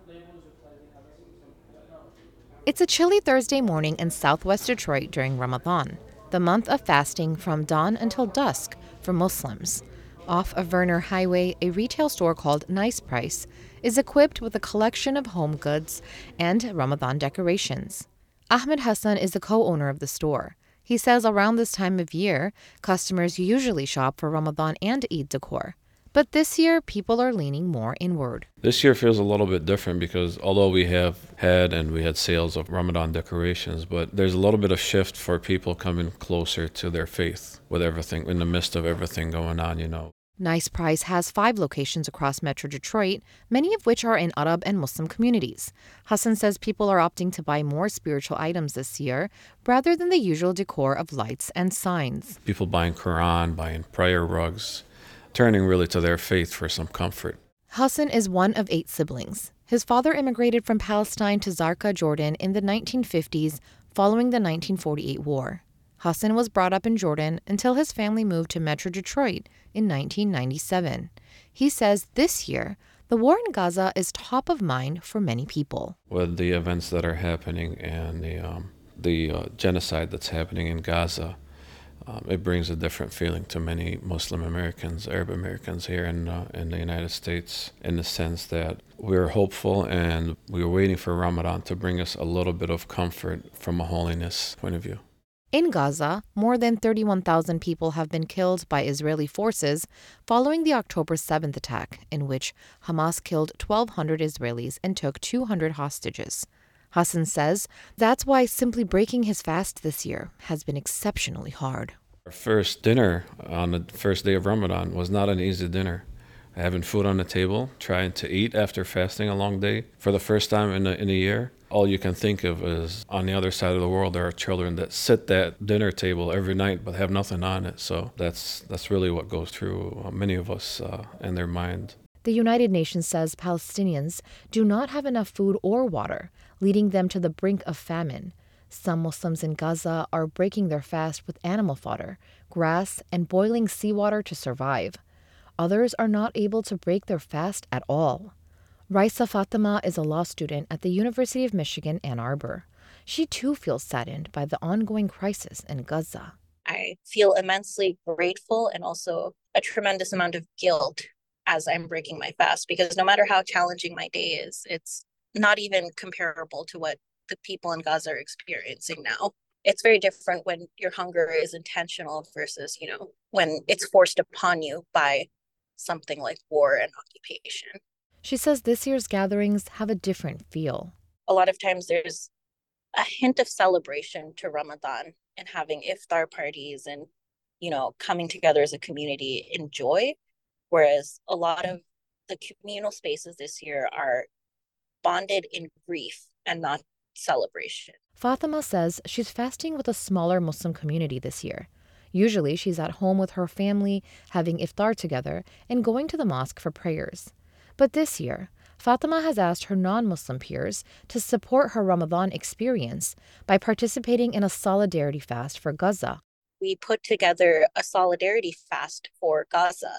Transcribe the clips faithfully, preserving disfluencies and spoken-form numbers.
It's a chilly Thursday morning in southwest Detroit during Ramadan, the month of fasting from dawn until dusk for Muslims. Off of Verner Highway, a retail store called Nice Price is equipped with a collection of home goods and Ramadan decorations. Ahmed Hassan is the co-owner of the store. He says around this time of year, customers usually shop for Ramadan and Eid decor. But this year, people are leaning more inward. This year feels a little bit different because although we have had and we had sales of Ramadan decorations, but there's a little bit of shift for people coming closer to their faith with everything, in the midst of everything going on, you know. Nice Price has five locations across Metro Detroit, many of which are in Arab and Muslim communities. Hassan says people are opting to buy more spiritual items this year rather than the usual decor of lights and signs. People buying Quran, buying prayer rugs, turning really to their faith for some comfort. Hassan is one of eight siblings. His father immigrated from Palestine to Zarqa, Jordan in the nineteen fifties following the nineteen forty-eight war. Hassan was brought up in Jordan until his family moved to Metro Detroit in nineteen ninety-seven. He says this year, the war in Gaza is top of mind for many people. With the events that are happening and the, um, the uh, genocide that's happening in Gaza, Um, it brings a different feeling to many Muslim Americans, Arab Americans here in uh, in the United States, in the sense that we're hopeful and we're waiting for Ramadan to bring us a little bit of comfort from a holiness point of view. In Gaza, more than thirty-one thousand people have been killed by Israeli forces following the October seventh attack, in which Hamas killed twelve hundred Israelis and took two hundred hostages. Hassan says that's why simply breaking his fast this year has been exceptionally hard. Our first dinner on the first day of Ramadan was not an easy dinner. Having food on the table, trying to eat after fasting a long day for the first time in a, in a year, all you can think of is on the other side of the world there are children that sit at dinner table every night but have nothing on it. So that's that's really what goes through many of us uh, in their mind. The United Nations says Palestinians do not have enough food or water, leading them to the brink of famine. Some Muslims in Gaza are breaking their fast with animal fodder, grass, and boiling seawater to survive. Others are not able to break their fast at all. Raisa Fatima is a law student at the University of Michigan, Ann Arbor. She too feels saddened by the ongoing crisis in Gaza. I feel immensely grateful and also a tremendous amount of guilt as I'm breaking my fast, because no matter how challenging my day is, it's not even comparable to what the people in Gaza are experiencing now. It's very different when your hunger is intentional versus, you know, when it's forced upon you by something like war and occupation. She says this year's gatherings have a different feel. A lot of times there's a hint of celebration to Ramadan and having iftar parties and, you know, coming together as a community in joy. Whereas a lot of the communal spaces this year are bonded in grief and not celebration. Fatima says she's fasting with a smaller Muslim community this year. Usually she's at home with her family, having iftar together, and going to the mosque for prayers. But this year, Fatima has asked her non-Muslim peers to support her Ramadan experience by participating in a solidarity fast for Gaza. We put together a solidarity fast for Gaza,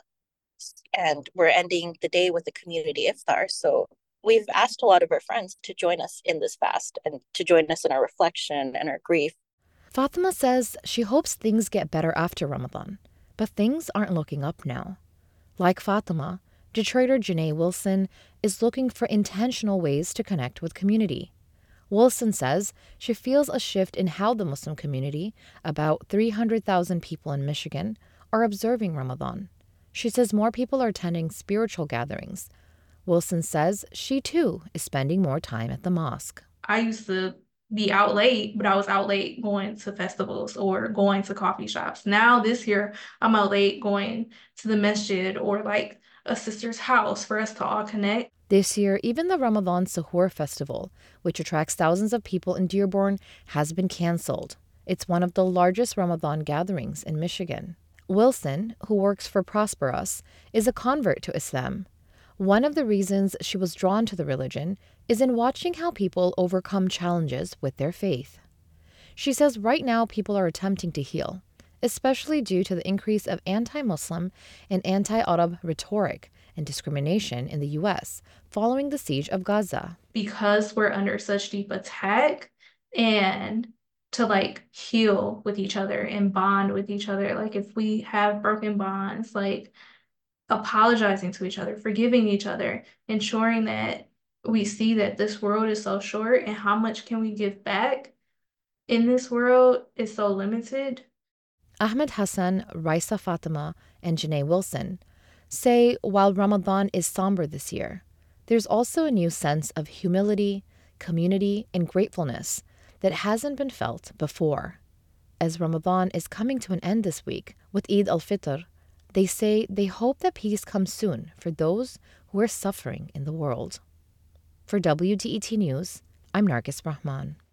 and we're ending the day with a community iftar. So we've asked a lot of our friends to join us in this fast and to join us in our reflection and our grief. Fatima says she hopes things get better after Ramadan, but things aren't looking up now. Like Fatima, Detroiter Janae Wilson is looking for intentional ways to connect with community. Wilson says she feels a shift in how the Muslim community, about three hundred thousand people in Michigan, are observing Ramadan. She says more people are attending spiritual gatherings. Wilson says she, too, is spending more time at the mosque. I used to be out late, but I was out late going to festivals or going to coffee shops. Now this year, I'm out late going to the masjid or like a sister's house for us to all connect. This year, even the Ramadan Sahur Festival, which attracts thousands of people in Dearborn, has been canceled. It's one of the largest Ramadan gatherings in Michigan. Wilson, who works for Prosper Us, is a convert to Islam. One of the reasons she was drawn to the religion is in watching how people overcome challenges with their faith. She says right now people are attempting to heal, especially due to the increase of anti-Muslim and anti-Arab rhetoric and discrimination in the U S following the siege of Gaza. Because we're under such deep attack, and to like heal with each other and bond with each other. Like if we have broken bonds, like apologizing to each other, forgiving each other, ensuring that we see that this world is so short and how much can we give back in this world is so limited. Ahmed Hassan, Raisa Fatima, and Janae Wilson say while Ramadan is somber this year, there's also a new sense of humility, community, and gratefulness that hasn't been felt before. As Ramadan is coming to an end this week with Eid al-Fitr, they say they hope that peace comes soon for those who are suffering in the world. For W D E T News, I'm Nargis Rahman.